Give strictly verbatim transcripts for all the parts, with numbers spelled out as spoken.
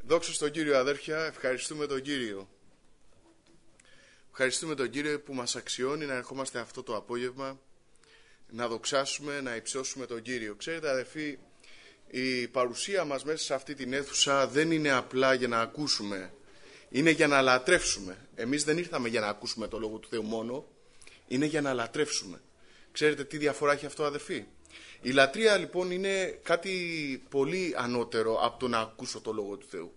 Δόξα στον Κύριο, αδέρφια, ευχαριστούμε τον Κύριο. Ευχαριστούμε τον Κύριο που μας αξιώνει να ερχόμαστε αυτό το απόγευμα, να δοξάσουμε, να υψώσουμε τον Κύριο. Ξέρετε, αδερφοί, η παρουσία μας μέσα σε αυτή την αίθουσα δεν είναι απλά για να ακούσουμε, είναι για να λατρεύσουμε. Εμείς δεν ήρθαμε για να ακούσουμε το Λόγο του Θεού μόνο, είναι για να λατρεύσουμε. Ξέρετε τι διαφορά έχει αυτό, αδερφοί? Η λατρεία λοιπόν είναι κάτι πολύ ανώτερο από το να ακούσω το Λόγο του Θεού.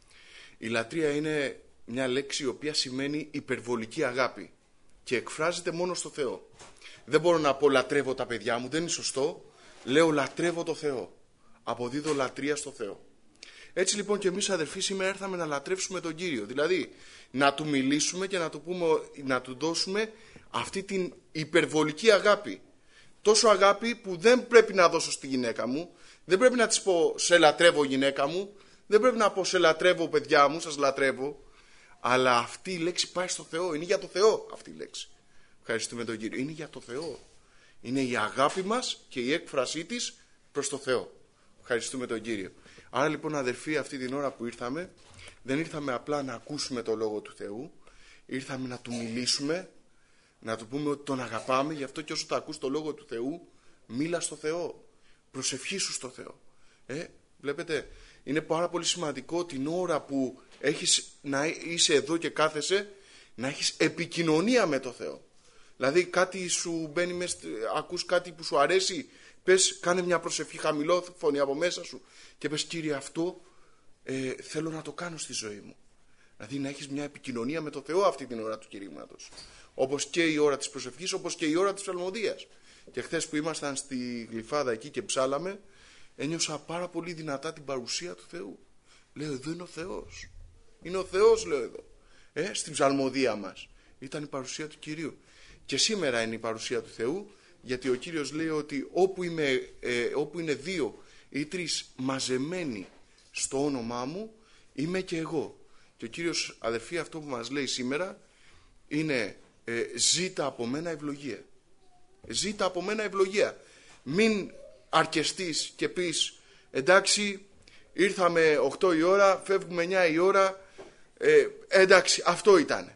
Η λατρεία είναι μια λέξη η οποία σημαίνει υπερβολική αγάπη και εκφράζεται μόνο στο Θεό. Δεν μπορώ να πω λατρεύω τα παιδιά μου, δεν είναι σωστό. Λέω λατρεύω το Θεό. Αποδίδω λατρεία στο Θεό. Έτσι λοιπόν και εμείς, αδερφοί, σήμερα έρθαμε να λατρεύσουμε τον Κύριο. Δηλαδή να του μιλήσουμε και να του, πούμε, να του δώσουμε αυτή την υπερβολική αγάπη. Τόσο αγάπη που δεν πρέπει να δώσω στη γυναίκα μου. Δεν πρέπει να της πω σε λατρεύω γυναίκα μου. Δεν πρέπει να πω σε λατρεύω παιδιά μου, σας λατρεύω. Αλλά αυτή η λέξη πάει στο Θεό. Είναι για το Θεό αυτή η λέξη. Ευχαριστούμε τον Κύριο. Είναι για το Θεό. Είναι η αγάπη μας και η έκφρασή της προς το Θεό. Ευχαριστούμε τον Κύριο. Άρα λοιπόν, αδερφοί, αυτή την ώρα που ήρθαμε, δεν ήρθαμε απλά να ακούσουμε το Λόγο του Θεού. Ήρθαμε να του μιλήσουμε, να του πούμε ότι τον αγαπάμε. Γι' αυτό και όσο θα ακούς το Λόγο του Θεού, μίλα στο Θεό. Προσευχήσου στο Θεό. Ε, βλέπετε, είναι πάρα πολύ σημαντικό την ώρα που έχεις να είσαι εδώ και κάθεσαι, να έχεις επικοινωνία με το Θεό. Δηλαδή κάτι σου μπαίνει μες, ακούς κάτι που σου αρέσει, πες, κάνε μια προσευχή χαμηλόφωνη από μέσα σου και πες, Κύριε, αυτό ε, θέλω να το κάνω στη ζωή μου. Δηλαδή να έχεις μια επικοινωνία με το Θεό αυτή την ώρα του κηρύγματος. Όπως και η ώρα της προσευχής, όπως και η ώρα της ψαλμοδίας. Και χθες που ήμασταν στη Γλυφάδα εκεί και ψάλαμε, ένιωσα πάρα πολύ δυνατά την παρουσία του Θεού. Λέω, εδώ είναι ο Θεός. Είναι ο Θεός, λέω εδώ. Ε, στην ψαλμοδία μας ήταν η παρουσία του Κυρίου. Και σήμερα είναι η παρουσία του Θεού, γιατί ο Κύριος λέει ότι όπου, είμαι, ε, όπου είναι δύο ή τρεις μαζεμένοι στο όνομά μου, είμαι και εγώ. Και ο Κύριος, αδερφοί, αυτό που μας λέει σήμερα είναι ε, ζήτα από μένα ευλογία. Ζήτα από μένα ευλογία. Μην αρκεστείς και πεις, εντάξει, ήρθαμε οκτώ η ώρα, φεύγουμε εννιά η ώρα, ε, εντάξει, αυτό ήτανε.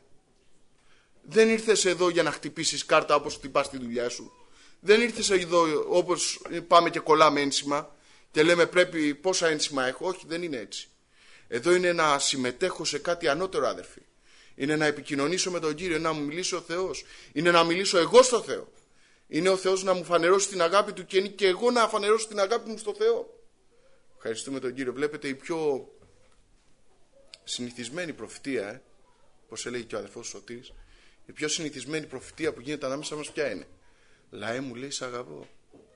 Δεν ήρθες εδώ για να χτυπήσεις κάρτα όπως χτυπάς τη δουλειά σου. Δεν ήρθες εδώ όπως πάμε και κολλάμε ένσημα και λέμε πρέπει πόσα ένσημα έχω. Όχι, δεν είναι έτσι. Εδώ είναι να συμμετέχω σε κάτι ανώτερο, αδερφοί. Είναι να επικοινωνήσω με τον Κύριο, να μου μιλήσει ο Θεός. Είναι να μιλήσω εγώ στο Θεό. Είναι ο Θεός να μου φανερώσει την αγάπη του και είναι και εγώ να φανερώσω την αγάπη μου στο Θεό. Ευχαριστούμε τον Κύριο. Βλέπετε, η πιο συνηθισμένη προφητεία, ε, όπως έλεγε και ο αδερφός Σωτήρης, η πιο συνηθισμένη προφητεία που γίνεται ανάμεσα μας ποια είναι? Λαέ μου, λέει, σ' αγαπώ.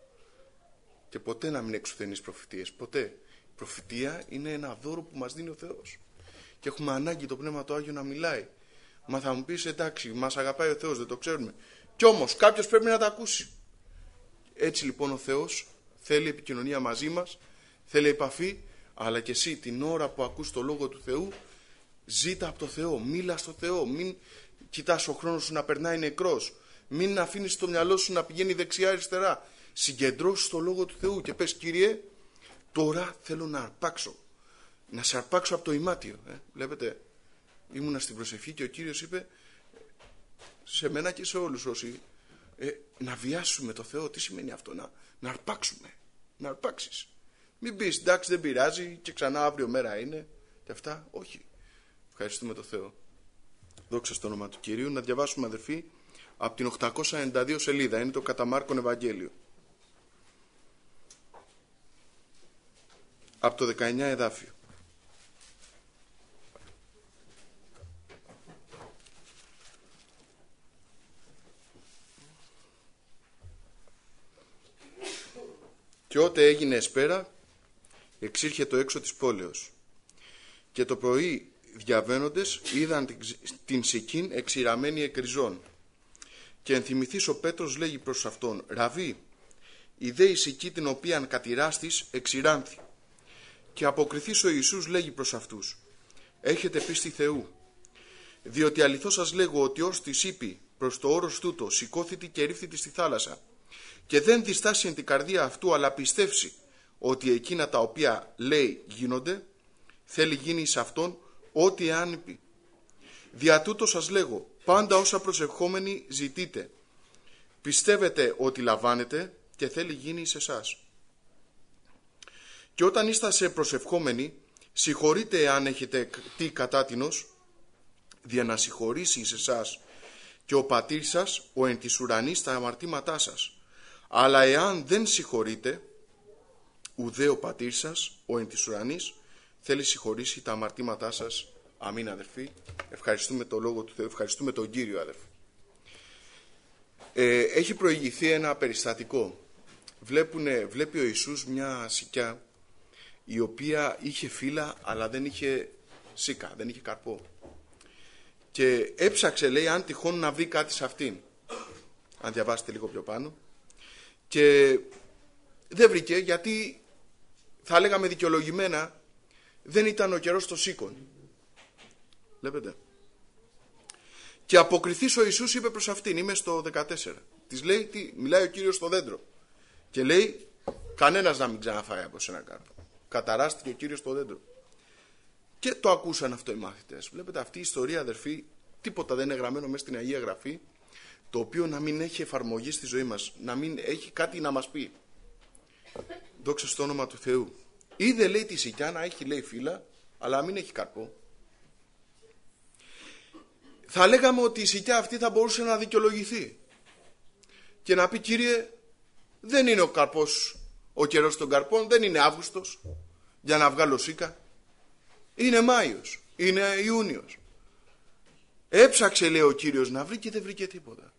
Και ποτέ να μην εξουθενείς προφητείες. Ποτέ. Η προφητεία είναι ένα δώρο που μας δίνει ο Θεός. Και έχουμε ανάγκη το Πνεύμα το Άγιο να μιλάει. Μα θα μου πεις, εντάξει, μας αγαπάει ο Θεός, δεν το ξέρουμε. Κι όμως κάποιος πρέπει να τα ακούσει. Έτσι λοιπόν ο Θεός θέλει επικοινωνία μαζί μας, θέλει επαφή, αλλά και εσύ την ώρα που ακούς το Λόγο του Θεού, ζήτα από το Θεό, μίλα στο Θεό, μην κοιτάς ο χρόνος σου να περνάει νεκρός, μην αφήνεις το μυαλό σου να πηγαίνει δεξιά-αριστερά. Συγκεντρώσου το Λόγο του Θεού και πες, Κύριε, τώρα θέλω να αρπάξω, να σε αρπάξω από το ημάτιο. Ε, βλέπετε, ήμουνα στην προσευχή και ο Κύριος είπε σε μένα και σε όλους όσοι, ε, να βιάσουμε το Θεό. Τι σημαίνει αυτό? Να, να αρπάξουμε, να αρπάξεις. Μην πεις, εντάξει, δεν πειράζει και ξανά αύριο μέρα είναι και αυτά. Όχι. Ευχαριστούμε το Θεό. Δόξα στο όνομα του Κυρίου. Να διαβάσουμε, αδερφοί, από την οκτακόσια ενενήντα δύο σελίδα. Είναι το κατά Μάρκον Ευαγγέλιο. Από το δεκαεννιά εδάφιο. Και ότε έγινε εσπέρα, εξήρχε το έξω της πόλεως. Και το πρωί διαβαίνοντες είδαν την Σικήν εξηραμένη εκριζών. Και ενθυμηθείς ο Πέτρος λέγει προς αυτόν, Ραβί, η δε η Σική την οποίαν κατηράστης εξηράνθη. Και αποκριθείς ο Ιησούς λέγει προς αυτούς, έχετε πίστη Θεού. Διότι αληθώς σας λέγω ότι ως της είπη προς το όρος τούτο σηκώθητη και ρίφθητη στη θάλασσα και δεν διστάσει εν την καρδία αυτού αλλά πιστεύσει ότι εκείνα τα οποία λέει γίνονται, θέλει γίνει σε αυτόν ό,τι εάν πει. Δια τούτο σας λέγω, πάντα όσα προσευχόμενοι ζητείτε, πιστεύετε ότι λαμβάνετε και θέλει γίνει σε εσάς. Και όταν είσαστε προσευχόμενοι, συγχωρείτε εάν έχετε τι κατάτινος, δια να συγχωρήσει σε εσάς και ο πατήρ σας, ο εν της ουρανής, τα αμαρτήματά σας. Αλλά εάν δεν συγχωρείτε, ουδέ ο πατήρ σας, ο εν της ουρανής, θέλει συγχωρήσει τα αμαρτήματά σας. Αμήν, αδερφοί. Ευχαριστούμε τον Λόγο του Θεού, ευχαριστούμε τον Κύριο, αδερφοί. Ε, έχει προηγηθεί ένα περιστατικό. Βλέπουνε, βλέπει ο Ιησούς μια σικιά η οποία είχε φύλλα αλλά δεν είχε σίκα, δεν είχε καρπό. Και έψαξε, λέει, αν τυχόν να βρει κάτι σε αυτήν. Αν διαβάσετε λίγο πιο πάνω. Και δεν βρήκε, γιατί θα λέγαμε δικαιολογημένα δεν ήταν ο καιρός το σίκον. Βλέπετε. Και αποκριθείς ο Ιησούς είπε προς αυτήν, είμαι στο δεκατέσσερα. Της λέει, τι, μιλάει ο Κύριος στο δέντρο. Και λέει, κανένας να μην ξαναφάει από σένα κάρπο. Καταράστηκε ο Κύριος στο δέντρο. Και το ακούσαν αυτό οι μάθητες. Βλέπετε, αυτή η ιστορία, αδερφοί, τίποτα δεν είναι γραμμένο μέσα στην Αγία Γραφή, το οποίο να μην έχει εφαρμογή στη ζωή μας, να μην έχει κάτι να μας πει. Δόξα στο όνομα του Θεού. Είδε, λέει, τη σικιά να έχει, λέει, φύλλα, αλλά μην έχει καρπό. Θα λέγαμε ότι η σικιά αυτή θα μπορούσε να δικαιολογηθεί και να πει, Κύριε, δεν είναι ο καρπός, ο καιρός των καρπών, δεν είναι Αύγουστος για να βγάλω σίκα. Είναι Μάιος, είναι Ιούνιος. Έψαξε, λέει, ο Κύριος να βρει και δεν βρήκε τίποτα.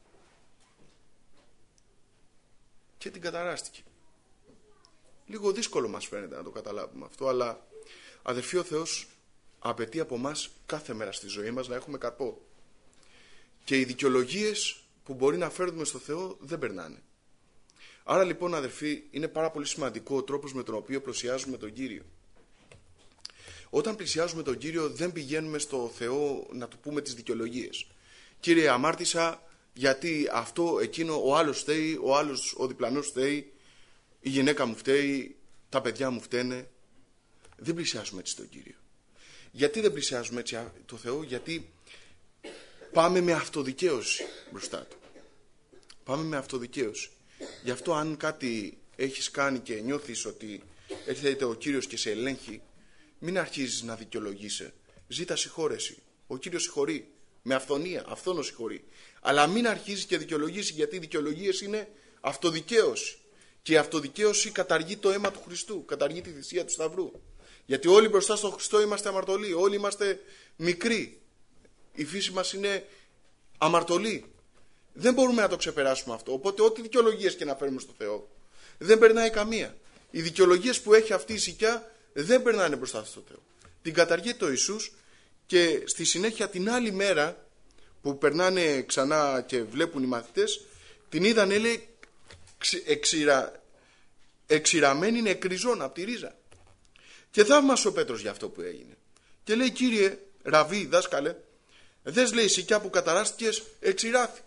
Και την καταράστηκε. Λίγο δύσκολο μας φαίνεται να το καταλάβουμε αυτό, αλλά αδερφοί, ο Θεός απαιτεί από μας κάθε μέρα στη ζωή μας να έχουμε καρπό. Και οι δικαιολογίες που μπορεί να φέρνουμε στο Θεό δεν περνάνε. Άρα λοιπόν, αδερφοί, είναι πάρα πολύ σημαντικό ο τρόπος με τον οποίο πλησιάζουμε τον Κύριο. Όταν πλησιάζουμε τον Κύριο δεν πηγαίνουμε στο Θεό να του πούμε τις δικαιολογίες. Κύριε, αμάρτησα γιατί αυτό, εκείνο, ο άλλος φταίει, ο άλλος, ο διπλανός φταίει, η γυναίκα μου φταίει, τα παιδιά μου φταίνε. Δεν πλησιάζουμε έτσι τον Κύριο. Γιατί δεν πλησιάζουμε έτσι το Θεό? Γιατί πάμε με αυτοδικαίωση μπροστά Του. Πάμε με αυτοδικαίωση. Γι' αυτό αν κάτι έχεις κάνει και νιώθεις ότι έρχεται ο Κύριος και σε ελέγχει, μην αρχίζεις να δικαιολογείσαι. Ζήτα συγχώρεση. Ο Κύριος συγχωρεί. Με αυθονία. Αυθόνο συγχωρεί. Αλλά μην αρχίζεις και δικαιολογήσει, γιατί οι δικαιολογίες είναι αυτοδικαίωση. Και η αυτοδικαίωση καταργεί το αίμα του Χριστού. Καταργεί τη θυσία του Σταυρού. Γιατί όλοι μπροστά στον Χριστό είμαστε αμαρτωλοί. Όλοι είμαστε μικροί. Η φύση μας είναι αμαρτωλή. Δεν μπορούμε να το ξεπεράσουμε αυτό. Οπότε ό,τι δικαιολογίες και να φέρουμε στο Θεό, δεν περνάει καμία. Οι δικαιολογίες που έχει αυτή η σικιά δεν περνάνε μπροστά στο Θεό. Την καταργεί το Ιησούς και στη συνέχεια την άλλη μέρα που περνάνε ξανά και βλέπουν οι μαθητές, την είδαν, λέει, εξηρα... εξηραμένη νεκριζών από τη ρίζα. Και θαύμασε ο Πέτρος για αυτό που έγινε. Και λέει, Κύριε, Ραβί, δάσκαλε, δες, λέει, η σικιά που καταράστηκες εξηράφη.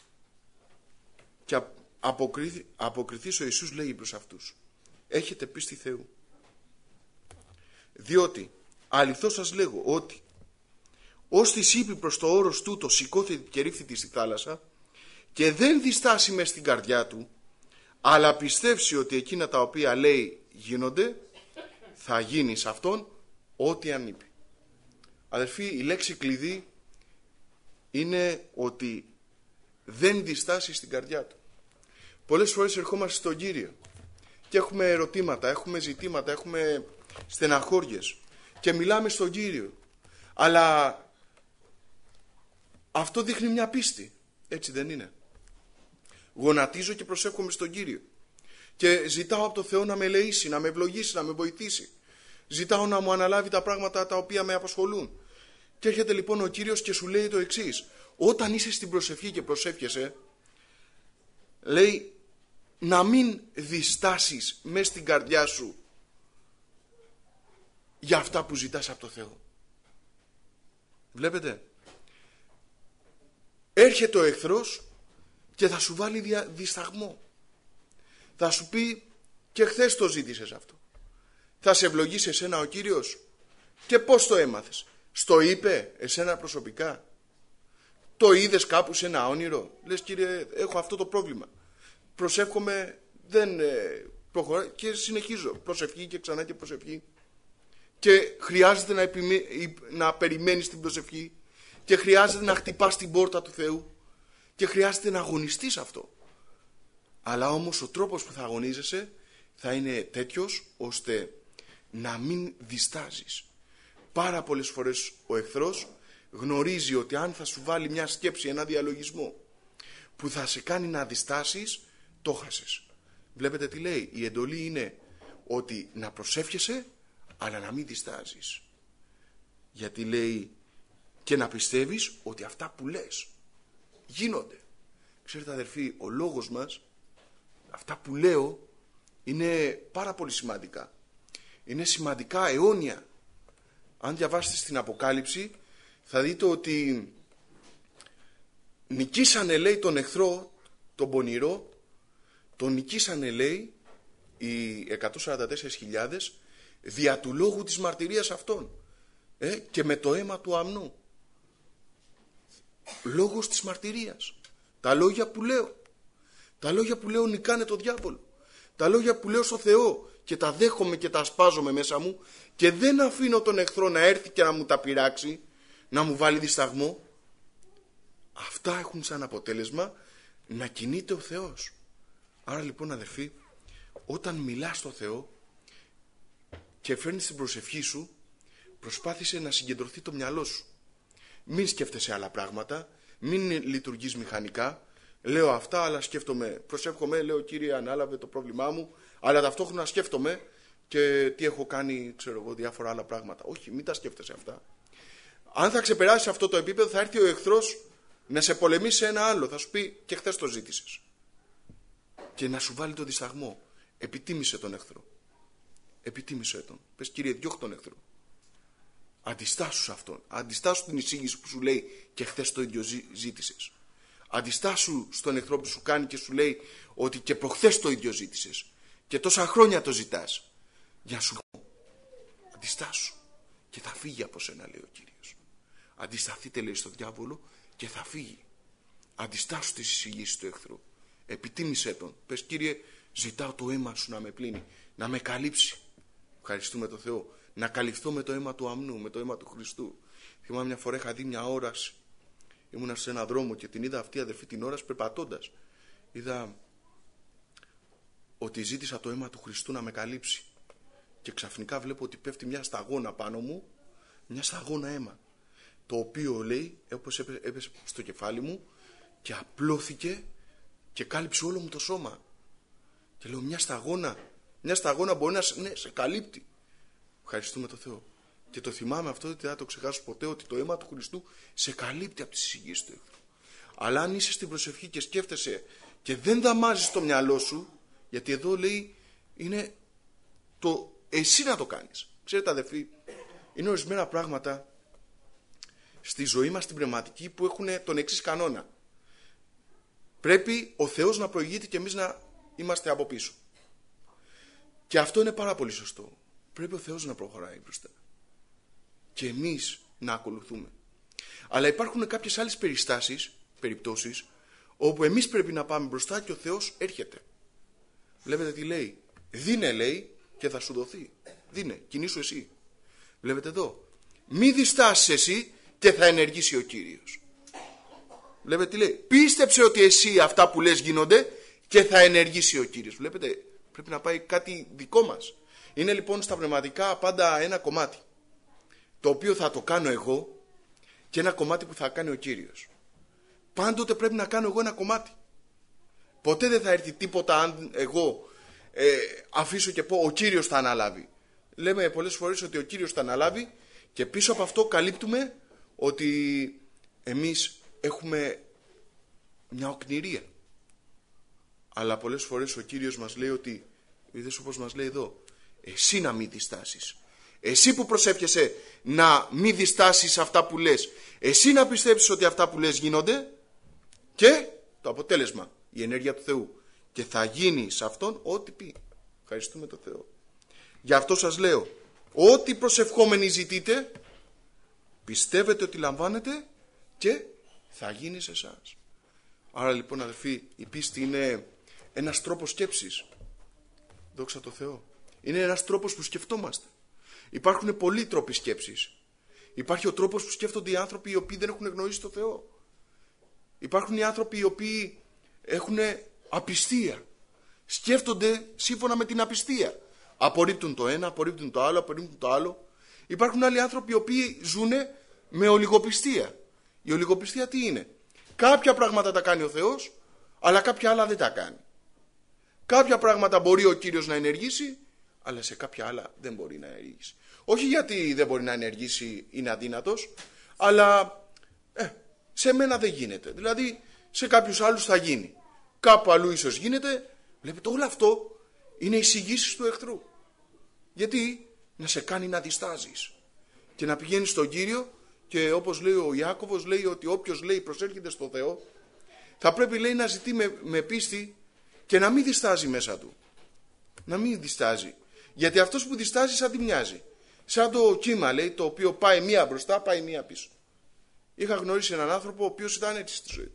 Και αποκριθεί, αποκριθείς ο Ιησούς, λέει προς αυτούς, έχετε πίστη Θεού. Διότι αληθώς σας λέγω ότι ως της είπε προς το όρος τούτο σηκώθηκε και ρίφθη στη θάλασσα και δεν διστάσει μες στην καρδιά του, αλλά πιστεύσει ότι εκείνα τα οποία λέει γίνονται, θα γίνει σε αυτόν ό,τι αν είπε. Αδερφοί, η λέξη κλειδί είναι ότι δεν διστάσει στην καρδιά του. Πολλές φορές ερχόμαστε στον Κύριο και έχουμε ερωτήματα, έχουμε ζητήματα, έχουμε στεναχώριες και μιλάμε στον Κύριο, αλλά αυτό δείχνει μια πίστη, έτσι δεν είναι? Γονατίζω και προσεύχομαι στον Κύριο και ζητάω από το Θεό να με ελεήσει, να με ευλογήσει, να με βοηθήσει. Ζητάω να μου αναλάβει τα πράγματα τα οποία με απασχολούν. Και έρχεται λοιπόν ο Κύριος και σου λέει το εξής: όταν είσαι στην προσευχή και προσεύχεσαι, λέει, να μην διστάσεις μες στην καρδιά σου για αυτά που ζητάς από το Θεό. Βλέπετε, έρχεται ο εχθρός και θα σου βάλει δια... δισταγμό. Θα σου πει, και χθες το ζήτησες αυτό. Θα σε ευλογήσει εσένα ο Κύριος? Και πώς το έμαθες? Στο είπε εσένα προσωπικά? Το είδες κάπου σε ένα όνειρο? Λες, κύριε, έχω αυτό το πρόβλημα, προσεύχομαι, δεν ε, προχωράει, και συνεχίζω προσευχή και ξανά και προσευχή, και χρειάζεται να, επιμέ... να περιμένεις την προσευχή, και χρειάζεται να χτυπάς την πόρτα του Θεού, και χρειάζεται να αγωνιστείς αυτό. Αλλά όμως ο τρόπος που θα αγωνίζεσαι θα είναι τέτοιος ώστε να μην διστάζεις. Πάρα πολλές φορές ο εχθρός γνωρίζει ότι αν θα σου βάλει μια σκέψη, ένα διαλογισμό που θα σε κάνει να διστάσεις, το χάσες. Βλέπετε τι λέει? Η εντολή είναι ότι να προσεύχεσαι, αλλά να μην διστάζεις. Γιατί λέει και να πιστεύεις ότι αυτά που λες γίνονται. Ξέρετε αδερφοί, ο λόγος μας, αυτά που λέω, είναι πάρα πολύ σημαντικά. Είναι σημαντικά αιώνια. Αν διαβάσετε στην Αποκάλυψη θα δείτε ότι νικήσανε, λέει, τον εχθρό, τον πονηρό, τον νικήσανε, λέει, οι εκατόν σαράντα τέσσερις χιλιάδες δια του λόγου της μαρτυρίας αυτών, ε, και με το αίμα του αμνού. Λόγος της μαρτυρίας. Τα λόγια που λέω. Τα λόγια που λέω νικάνε το διάβολο. Τα λόγια που λέω στο Θεό και τα δέχομαι και τα ασπάζομαι μέσα μου, και δεν αφήνω τον εχθρό να έρθει και να μου τα πειράξει, να μου βάλει δισταγμό. Αυτά έχουν σαν αποτέλεσμα να κινείται ο Θεός. Άρα λοιπόν αδερφοί, όταν μιλάς στο Θεό και φέρνεις την προσευχή σου, προσπάθησε να συγκεντρωθεί το μυαλό σου. Μην σκέφτεσαι άλλα πράγματα, μην λειτουργείς μηχανικά. Λέω αυτά, αλλά σκέφτομαι, προσεύχομαι, λέω, Κύριε, ανάλαβε το πρόβλημά μου, αλλά ταυτόχρονα σκέφτομαι και τι έχω κάνει, ξέρω εγώ, διάφορα άλλα πράγματα. Όχι, μην τα σκέφτεσαι αυτά. Αν θα ξεπεράσεις αυτό το επίπεδο, θα έρθει ο εχθρός να σε πολεμήσει σε ένα άλλο. Θα σου πει, και χθες το ζήτησες, και να σου βάλει το δισταγμό. Επιτίμησε τον εχθρό. Επιτίμησε τον. Πες, Κύριε, διώχ' τον εχθρό. Αντιστάσου σε αυτόν. Αντιστάσου την εισήγηση που σου λέει και χθες το ίδιο ζήτησες. Αντιστάσου στον εχθρό που σου κάνει και σου λέει ότι και προχθές το ίδιο ζήτησες και τόσα χρόνια το ζητάς. Για σου πω, αντιστάσου και θα φύγει από σένα, λέει ο Κύριος. Αντισταθείτε, λέει, στον διάβολο και θα φύγει. Αντιστάσου τις εισηγήσεις του εχθρού. Επιτίμησέ τον. Πες, Κύριε, ζητάω το αίμα σου να με πλύνει, να με καλύψει. Ευχαριστούμε τον Θεό. Να καλυφθώ με το αίμα του αμνού, με το αίμα του Χριστού. Θυμάμαι μια φορά είχα δει μια όραση. Ήμουνα σε έναν δρόμο και την είδα αυτή, αδερφή, την όραση περπατώντας. Είδα ότι ζήτησα το αίμα του Χριστού να με καλύψει. Και ξαφνικά βλέπω ότι πέφτει μια σταγόνα πάνω μου, μια σταγόνα αίμα. Το οποίο, λέει, όπως έπεσε στο κεφάλι μου και απλώθηκε και κάλυψε όλο μου το σώμα. Και λέω, μια σταγόνα, μια σταγόνα μπορεί να σε, ναι, σε καλύπτει. Ευχαριστούμε τον Θεό. Και το θυμάμαι αυτό, ότι δεν θα το ξεχάσω ποτέ, ότι το αίμα του Χριστού σε καλύπτει από τις εισηγήσεις του εχθρού. Αλλά αν είσαι στην προσευχή και σκέφτεσαι και δεν δαμάζεις το μυαλό σου, γιατί εδώ λέει είναι το εσύ να το κάνεις. Ξέρετε αδερφοί, είναι ορισμένα πράγματα στη ζωή μας την πνευματική που έχουν τον εξής κανόνα. Πρέπει ο Θεός να προηγείται και εμείς να είμαστε από πίσω. Και αυτό είναι πάρα πολύ σωστό. Πρέπει ο Θεός να προχωράει μπροστά και εμείς να ακολουθούμε. Αλλά υπάρχουν κάποιες άλλες περιστάσεις, περιπτώσεις, όπου εμείς πρέπει να πάμε μπροστά και ο Θεός έρχεται. Βλέπετε τι λέει? Δίνε, λέει, και θα σου δοθεί. Δίνε, κινήσου εσύ. Βλέπετε εδώ. Μη διστάσεις εσύ και θα ενεργήσει ο Κύριος. Βλέπετε τι λέει? Πίστεψε ότι εσύ αυτά που λες γίνονται και θα ενεργήσει ο Κύριος. Βλέπετε, πρέπει να πάει κάτι δικό μας. Είναι λοιπόν στα πνευματικά πάντα ένα κομμάτι, το οποίο θα το κάνω εγώ, και ένα κομμάτι που θα κάνει ο Κύριος. Πάντοτε πρέπει να κάνω εγώ ένα κομμάτι. Ποτέ δεν θα έρθει τίποτα αν εγώ ε, αφήσω και πω ο Κύριος θα αναλάβει. Λέμε πολλές φορές ότι ο Κύριος θα αναλάβει και πίσω από αυτό καλύπτουμε ότι εμείς έχουμε μια οκνηρία. Αλλά πολλές φορές ο Κύριος μας λέει ότι, είδες όπως μας λέει εδώ, εσύ να μην διστάσεις. Εσύ που προσεύχεσαι να μην διστάσεις αυτά που λες. Εσύ να πιστέψεις ότι αυτά που λες γίνονται, και το αποτέλεσμα, η ενέργεια του Θεού. Και θα γίνει σε αυτόν ό,τι πει. Ευχαριστούμε τον Θεό. Γι' αυτό σας λέω, ό,τι προσευχόμενοι ζητείτε, πιστεύετε ότι λαμβάνετε και θα γίνει σε εσάς. Άρα λοιπόν αδελφοί, η πίστη είναι ένας τρόπος σκέψης. Δόξα τω Θεώ. Είναι ένας τρόπος που σκεφτόμαστε. Υπάρχουν πολλοί τρόποι σκέψης. Υπάρχει ο τρόπος που σκέφτονται οι άνθρωποι οι οποίοι δεν έχουν γνωρίσει τον Θεό. Υπάρχουν οι άνθρωποι οι οποίοι έχουν απιστία. Σκέφτονται σύμφωνα με την απιστία. Απορρίπτουν το ένα, απορρίπτουν το άλλο, απορρίπτουν το άλλο. Υπάρχουν άλλοι άνθρωποι οι οποίοι ζουν με ολιγοπιστία. Η ολιγοπιστία τι είναι? Κάποια πράγματα τα κάνει ο Θεός, αλλά κάποια άλλα δεν τα κάνει. Κάποια πράγματα μπορεί ο Κύριος να ενεργήσει, αλλά σε κάποια άλλα δεν μπορεί να ενεργήσει. Όχι γιατί δεν μπορεί να ενεργήσει, είναι αδύνατος, αλλά ε, σε μένα δεν γίνεται. Δηλαδή σε κάποιους άλλους θα γίνει. Κάπου αλλού ίσως γίνεται. Βλέπετε, όλο αυτό είναι εισηγήσεις του εχθρού. Γιατί? Να σε κάνει να διστάζεις και να πηγαίνεις στον Κύριο, και όπως λέει ο Ιάκωβος, λέει ότι όποιος λέει προσέρχεται στο Θεό, θα πρέπει, λέει, να ζητεί με, με πίστη και να μην διστάζει μέσα του. Να μην διστάζει. Γιατί αυτός που διστάζει σαν τι μοιάζει? Σαν το κύμα, λέει, το οποίο πάει μία μπροστά, πάει μία πίσω. Είχα γνωρίσει έναν άνθρωπο ο οποίος ήταν έτσι στη ζωή του.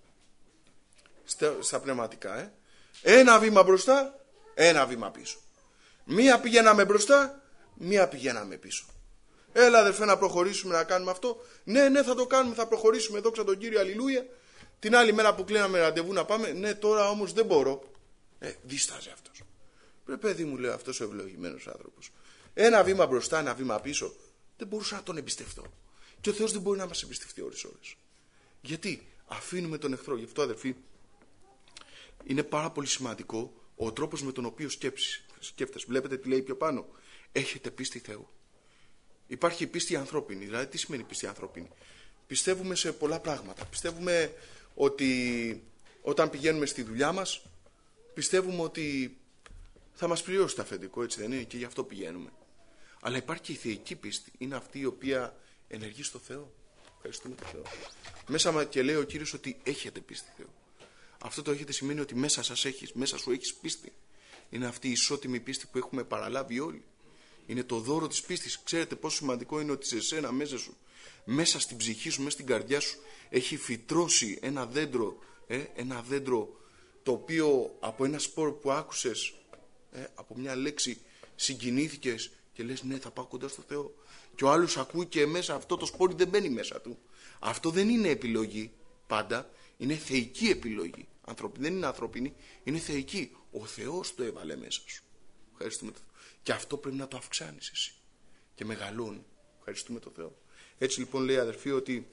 Στα, στα πνευματικά, ε. Ένα βήμα μπροστά, ένα βήμα πίσω. Μία πηγαίναμε μπροστά, μία πηγαίναμε πίσω. Έλα αδερφέ να προχωρήσουμε να κάνουμε αυτό. Ναι, ναι, θα το κάνουμε, θα προχωρήσουμε, δόξα τον Κύριο, αλληλούια. Την άλλη μέρα που κλείναμε ραντεβού να πάμε, ναι, τώρα όμως δεν μπορώ. Ε, δίσταζε αυτός. Ρε παιδί μου, λέει αυτός ο ευλογημένος άνθρωπος. Ένα βήμα μπροστά, ένα βήμα πίσω. Δεν μπορούσα να τον εμπιστευτώ. Και ο Θεός δεν μπορεί να μας εμπιστευτεί ώρες ώρες. Γιατί? Αφήνουμε τον εχθρό. Γι' αυτό αδερφοί, είναι πάρα πολύ σημαντικό ο τρόπος με τον οποίο σκέφτεσαι. Βλέπετε τι λέει πιο πάνω? Έχετε πίστη Θεού. Υπάρχει η πίστη ανθρώπινη. Δηλαδή τι σημαίνει πίστη ανθρώπινη? Πιστεύουμε σε πολλά πράγματα. Πιστεύουμε ότι όταν πηγαίνουμε στη δουλειά μας, πιστεύουμε ότι θα μας πληρώσει το αφεντικό, έτσι δεν είναι? Και γι' αυτό πηγαίνουμε. Αλλά υπάρχει και η θεϊκή πίστη. Είναι αυτή η οποία ενεργεί στο Θεό. Ευχαριστούμε τον Θεό. Μέσα και λέει ο Κύριος ότι έχετε πίστη Θεού. Αυτό το έχετε σημαίνει ότι μέσα σας έχεις, μέσα σου έχεις πίστη. Είναι αυτή η ισότιμη πίστη που έχουμε παραλάβει όλοι. Είναι το δώρο της πίστης. Ξέρετε πόσο σημαντικό είναι ότι σε εσένα μέσα σου, μέσα στην ψυχή σου, μέσα στην καρδιά σου, έχει φυτρώσει ένα δέντρο, ε, ένα δέντρο το οποίο από ένα σπόρο που άκουσες, ε, από μια λέξη συγκινήθηκες και λες ναι, θα πάω κοντά στο Θεό. Και ο άλλος ακούει και μέσα αυτό το σπόρι δεν μπαίνει μέσα του. Αυτό δεν είναι επιλογή πάντα, είναι θεϊκή επιλογή. Ανθρωπι, δεν είναι ανθρώπινη, είναι θεϊκή. Ο Θεός το έβαλε μέσα σου. Ευχαριστούμε τον Θεό. Και αυτό πρέπει να το αυξάνεις εσύ. Και μεγαλώνει. Ευχαριστούμε τον Θεό. Έτσι λοιπόν λέει αδερφοί ότι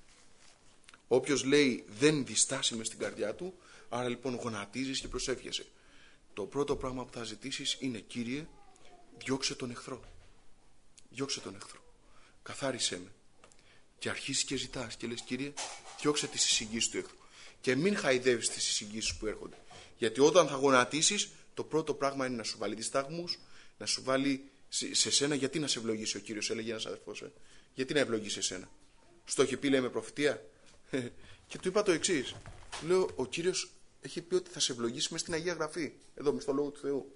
όποιος λέει δεν διστάσει μες στην καρδιά του, άρα λοιπόν γονατίζεις και προσεύχεσαι. Το πρώτο πράγμα που θα ζητήσεις είναι Κύριε, διώξε τον εχθρό. Διώξε τον εχθρό. Καθάρισέ με. Και αρχίσεις και ζητάς και λες Κύριε, διώξε τις εισηγήσεις του εχθρού. Και μην χαϊδεύεις τις εισηγήσεις που έρχονται. Γιατί όταν θα γονατίσεις, το πρώτο πράγμα είναι να σου βάλει δισταγμούς, να σου βάλει σε σένα. Γιατί να σε ευλογήσει ο Κύριος, έλεγε ένας αδερφός. Ε? Γιατί να ευλογήσει εσένα? Στο έχει πει, λέει, με προφητεία. Και του είπα το εξής. Λέω, ο Κύριος έχει πει ότι θα σε ευλογήσει μες στην Αγία Γραφή. Εδώ, μες στο Λόγο του Θεού.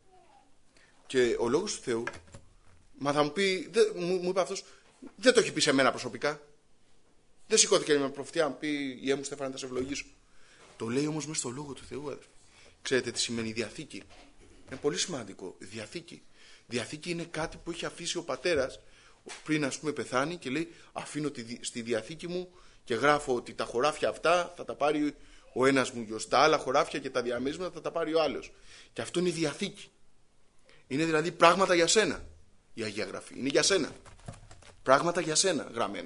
Και ο Λόγος του Θεού, μα θα μου πει, δε, μου, μου είπε αυτός, δεν το έχει πει σε μένα προσωπικά. Δεν σηκώθηκε με προφητεία να μου πει, Ιε μου Στέφανε, θα σε ευλογήσω. Το λέει όμως μες στο Λόγο του Θεού, αδερφοί. Ξέρετε τι σημαίνει διαθήκη? Είναι πολύ σημαντικό. Διαθήκη. Διαθήκη είναι κάτι που έχει αφήσει ο πατέρας πριν, ας πούμε, πεθάνει και λέει αφήνω τη, στη διαθήκη μου και γράφω ότι τα χωράφια αυτά θα τα πάρει ο ένας μου γιος, τα άλλα χωράφια και τα διαμέσματα θα τα πάρει ο άλλος. Και αυτό είναι διαθήκη. Είναι δηλαδή πράγματα για σένα. Η Αγία Γραφή είναι για σένα. Πράγματα για σένα γραμμένα.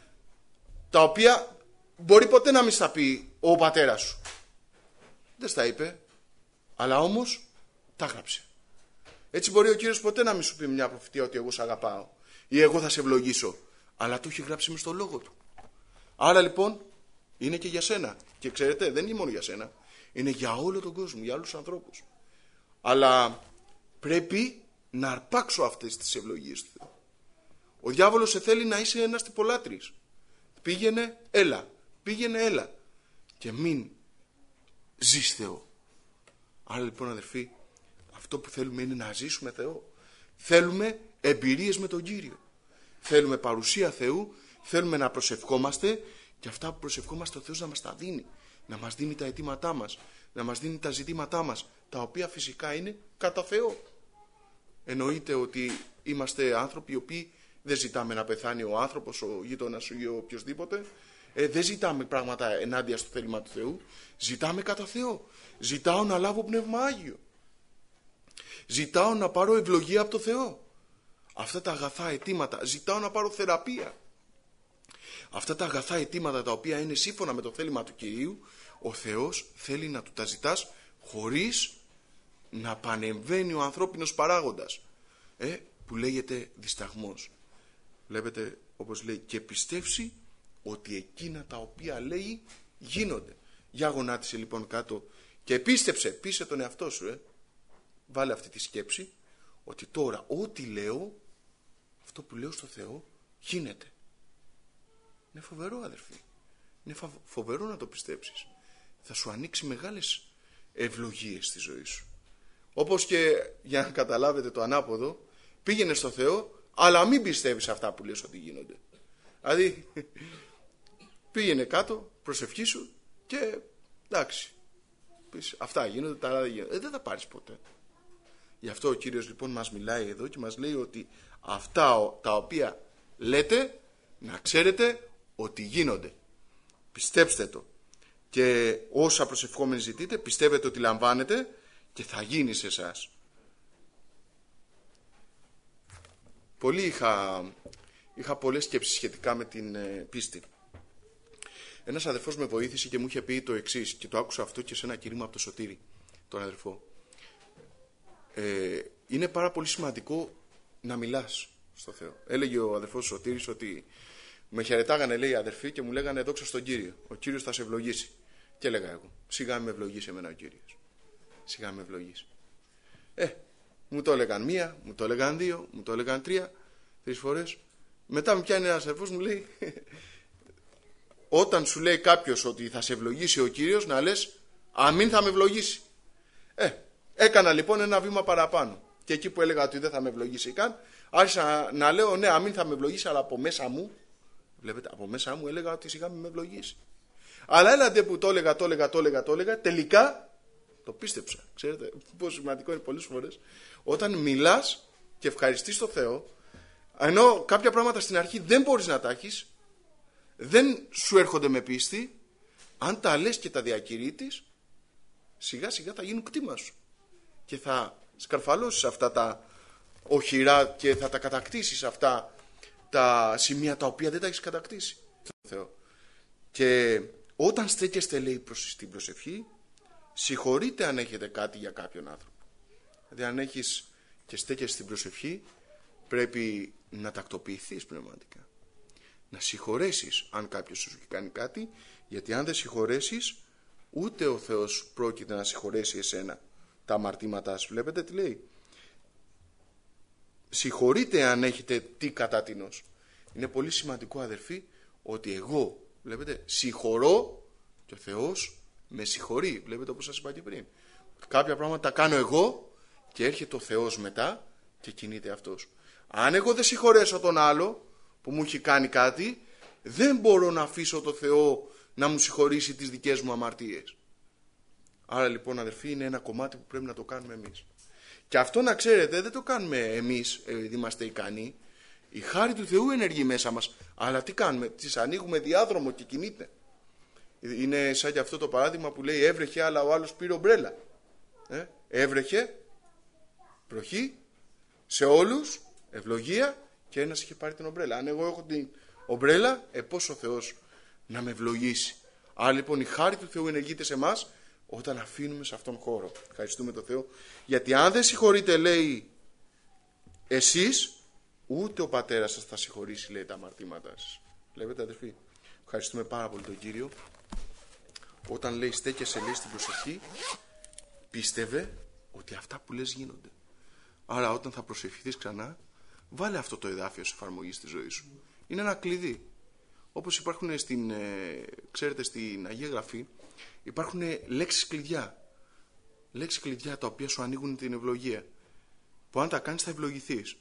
Τα οποία μπορεί ποτέ να μην στα πει ο πατέρας σου. Δεν στα είπε, αλλά όμως τα γράψε. Έτσι μπορεί ο Κύριος ποτέ να μην σου πει μια προφητεία ότι εγώ σε αγαπάω ή εγώ θα σε ευλογήσω, αλλά το έχει γράψει μες στο Λόγο του. Άρα λοιπόν είναι και για σένα. Και ξέρετε, δεν είναι μόνο για σένα, είναι για όλο τον κόσμο, για όλους τους ανθρώπους. Αλλά πρέπει να αρπάξω αυτές τις ευλογίες του Θεού. Ο διάβολος σε θέλει να είσαι ένας τυπολάτρης. Πήγαινε, έλα. Πήγαινε, έλα. Και μην ζεις Θεό. Άρα λοιπόν αδερφοί, αυτό που θέλουμε είναι να ζήσουμε Θεό. Θέλουμε εμπειρίες με τον Κύριο. Θέλουμε παρουσία Θεού, θέλουμε να προσευχόμαστε και αυτά που προσευχόμαστε ο Θεός να μας τα δίνει. Να μας δίνει τα αιτήματά μας, να μας δίνει τα ζητήματά μας, τα οποία φυσικά είναι κατά Θεό. Εννοείται ότι είμαστε άνθρωποι οι οποίοι δεν ζητάμε να πεθάνει ο άνθρωπος, ο γείτονας ή ο οποιοσδήποτε. Ε, δεν ζητάμε πράγματα ενάντια στο θέλημα του Θεού. Ζητάμε κατά Θεό. Ζητάω να λάβω Πνεύμα Άγιο. Ζητάω να πάρω ευλογία από το Θεό. Αυτά τα αγαθά αιτήματα. Ζητάω να πάρω θεραπεία. Αυτά τα αγαθά αιτήματα τα οποία είναι σύμφωνα με το θέλημα του Κυρίου, ο Θεός θέλει να του τα ζητάς χωρίς να πανεμβαίνει ο ανθρώπινος παράγοντας, ε, που λέγεται δισταγμός. Βλέπετε, όπως λέει, και πιστεύσει ότι εκείνα τα οποία λέει γίνονται. Για γονάτισε λοιπόν κάτω και πίστεψε, πείσε τον εαυτό σου, ε. Βάλε αυτή τη σκέψη, ότι τώρα ό,τι λέω, αυτό που λέω στο Θεό γίνεται. Είναι φοβερό, αδερφοί. Είναι φοβερό να το πιστέψεις. Θα σου ανοίξει μεγάλες ευλογίες στη ζωή σου. Όπως και, για να καταλάβετε το ανάποδο, πήγαινε στο Θεό, αλλά μην πιστεύεις αυτά που λες ότι γίνονται. Δηλαδή, πήγαινε κάτω, προσευχή σου και εντάξει, πεις, αυτά γίνονται, τα άλλα δεν γίνονται. Ε, δεν θα πάρεις ποτέ. Γι' αυτό ο Κύριος λοιπόν μας μιλάει εδώ και μας λέει ότι αυτά τα οποία λέτε, να ξέρετε ότι γίνονται. Πιστέψτε το. Και όσα προσευχόμενοι ζητείτε, πιστεύετε ότι λαμβάνετε και θα γίνει σε εσάς. Πολύ είχα, είχα πολλές σκέψεις σχετικά με την ε, πίστη. Ένας αδερφός με βοήθησε και μου είχε πει το εξής, και το άκουσα αυτό και σε ένα κήρυγμα από το Σωτήρη, τον αδερφό. Ε, είναι πάρα πολύ σημαντικό να μιλάς στο Θεό. Έλεγε ο αδερφός Σωτήρης ότι με χαιρετάγανε, λέει, οι αδερφοί και μου λέγανε δόξα στον Κύριο. Ο Κύριος θα σε ευλογήσει. Και έλεγα εγώ, σιγά με ευλογήσει εμένα ο Κύριος. Σιγά με ευλογήσει. Ε, μου το έλεγαν μία, μου το έλεγαν δύο, μου το έλεγαν τρία, τρεις φορές. Μετά με πιάνει ένας αδερφός, μου λέει, όταν σου λέει κάποιος ότι θα σε ευλογήσει ο Κύριος, να λες αμήν, θα με ευλογήσει. Ε, έκανα λοιπόν ένα βήμα παραπάνω. Και εκεί που έλεγα ότι δεν θα με ευλογήσει καν, άρχισα να, να λέω ναι, αμήν, θα με ευλογήσει, αλλά από μέσα μου, βλέπετε, από μέσα μου έλεγα ότι σιγά με ευλογήσει. Αλλά έλατε που το έλεγα, το έλεγα, το έλεγα, το έλεγα, τελικά το πίστεψα. Ξέρετε πόσο σημαντικό είναι πολλές φορές όταν μιλάς και ευχαριστείς τον Θεό, ενώ κάποια πράγματα στην αρχή δεν μπορείς να τα έχεις, δεν σου έρχονται με πίστη, αν τα λες και τα διακηρύττεις, σιγά σιγά θα γίνουν κτήμα σου και θα σκαρφαλώσεις αυτά τα οχυρά και θα τα κατακτήσεις αυτά τα σημεία τα οποία δεν τα έχεις κατακτήσει. Θεό. Και όταν στέκεστε, λέει, προς στην προσευχή, συγχωρείτε αν έχετε κάτι για κάποιον άνθρωπο. Δηλαδή αν έχεις και στέκεσαι στην προσευχή, πρέπει να τακτοποιηθείς πνευματικά. Να συγχωρέσεις αν κάποιος σου έχει κάνει κάτι, γιατί αν δεν συγχωρέσεις, ούτε ο Θεός πρόκειται να συγχωρέσει εσένα τα αμαρτήματά σου. Βλέπετε τι λέει. Συγχωρείτε αν έχετε τι κατάτινος. Είναι πολύ σημαντικό, αδερφοί, ότι εγώ, βλέπετε, συγχωρώ και ο Θεός με συγχωρεί. Βλέπετε, όπως σας είπα και πριν. Κάποια πράγματα τα κάνω εγώ και έρχεται ο Θεός μετά και κινείται αυτός. Αν εγώ δεν συγχωρέσω τον άλλο που μου έχει κάνει κάτι, δεν μπορώ να αφήσω το Θεό να μου συγχωρήσει τις δικές μου αμαρτίες. Άρα λοιπόν, αδερφοί, είναι ένα κομμάτι που πρέπει να το κάνουμε εμείς. Και αυτό, να ξέρετε, δεν το κάνουμε εμείς επειδή είμαστε ικανοί. Η χάρη του Θεού ενεργεί μέσα μας. Αλλά τι κάνουμε, τις ανοίγουμε διάδρομο και κινείται. Είναι σαν και αυτό το παράδειγμα που λέει έβρεχε, αλλά ο άλλος πήρε ομπρέλα. Ε, έβρεχε, βροχή, σε όλους, ευλογία, και ένας είχε πάρει την ομπρέλα. Αν εγώ έχω την ομπρέλα, ε, πώς ο Θεός να με ευλογήσει. Άρα λοιπόν η χάρη του Θεού ενεργείται σε εμάς όταν αφήνουμε σε αυτόν χώρο. Ευχαριστούμε τον Θεό. Γιατί αν δεν συγχωρείτε, λέει, εσείς, ούτε ο πατέρας σας θα συγχωρήσει, λέει, τα αμαρτήματά σας. Βλέπετε, αδερφοί, ευχαριστούμε πάρα πολύ τον Κύριο. Όταν λέει στέκεσαι, λέει, στην προσευχή, πίστευε ότι αυτά που λες γίνονται. Άρα όταν θα προσευχηθείς ξανά, βάλε αυτό το εδάφιο σε εφαρμογή στη ζωή σου. Είναι ένα κλειδί. Όπως υπάρχουν στην, ε, ξέρετε, στην Αγία Γραφή, υπάρχουν λέξεις κλειδιά. Λέξεις κλειδιά τα οποία σου ανοίγουν την ευλογία. Που αν τα κάνεις θα ευλογηθείς.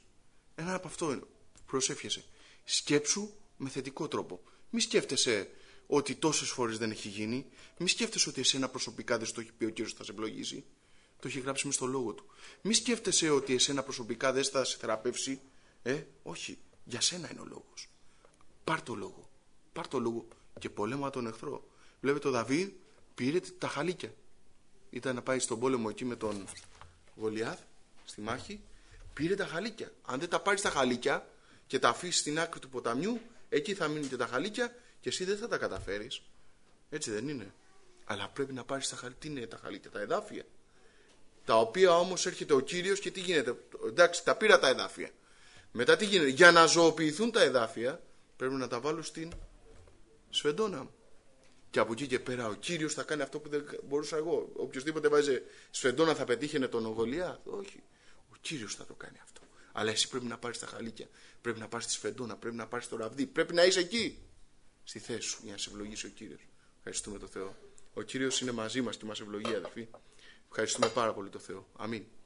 Ένα από αυτό είναι. Προσεύχεσαι. Σκέψου με θετικό τρόπο. Μη σκέφτεσαι ότι τόσες φορές δεν έχει γίνει. Μη σκέφτεσαι ότι εσένα προσωπικά δεν σου το έχει πει ο Κύριος θα σε ευλογήσει. Το έχει γράψει μες στο λόγο του. Μη σκέφτεσαι ότι εσένα προσωπικά δεν θα σε θεραπεύσει. Ε, όχι. Για σένα είναι ο λόγος. Πάρ' το λόγο. Πάρ' το λόγο και πολέμα τον εχθρό. Βλέπετε ο Δαβίδ πήρε τα χαλίκια. Ήταν να πάει στον πόλεμο εκεί με τον Γολιάθ, στη μάχη. Πήρε τα χαλίκια. Αν δεν τα πάρεις τα χαλίκια και τα αφήσεις στην άκρη του ποταμιού, εκεί θα μείνουν και τα χαλίκια και εσύ δεν θα τα καταφέρεις. Έτσι δεν είναι? Αλλά πρέπει να πάρεις τα χαλίκια. Τι είναι τα χαλίκια? Τα εδάφια. Τα οποία όμως έρχεται ο Κύριος και τι γίνεται? Εντάξει, τα πήρα τα εδάφια. Μετά τι γίνεται? Για να ζωοποιηθούν τα εδάφια πρέπει να τα βάλω στην σφεντόνα μου. Και από εκεί και πέρα ο Κύριος θα κάνει αυτό που δεν μπορούσα εγώ. Οποιοςδήποτε βάζει σφεντόνα θα πετύχαινε τον Γολιάθ. Όχι. Ο Κύριος θα το κάνει αυτό. Αλλά εσύ πρέπει να πάρεις τα χαλίκια. Πρέπει να πάρεις τη σφεντόνα. Πρέπει να πάρεις το ραβδί. Πρέπει να είσαι εκεί. Στη θέση σου για να σε ευλογήσει ο Κύριος. Ευχαριστούμε τον Θεό. Ο Κύριος είναι μαζί μας και μας ευλογεί, αδελφοί. Ευχαριστούμε πάρα πολύ τον Θεό. Αμήν.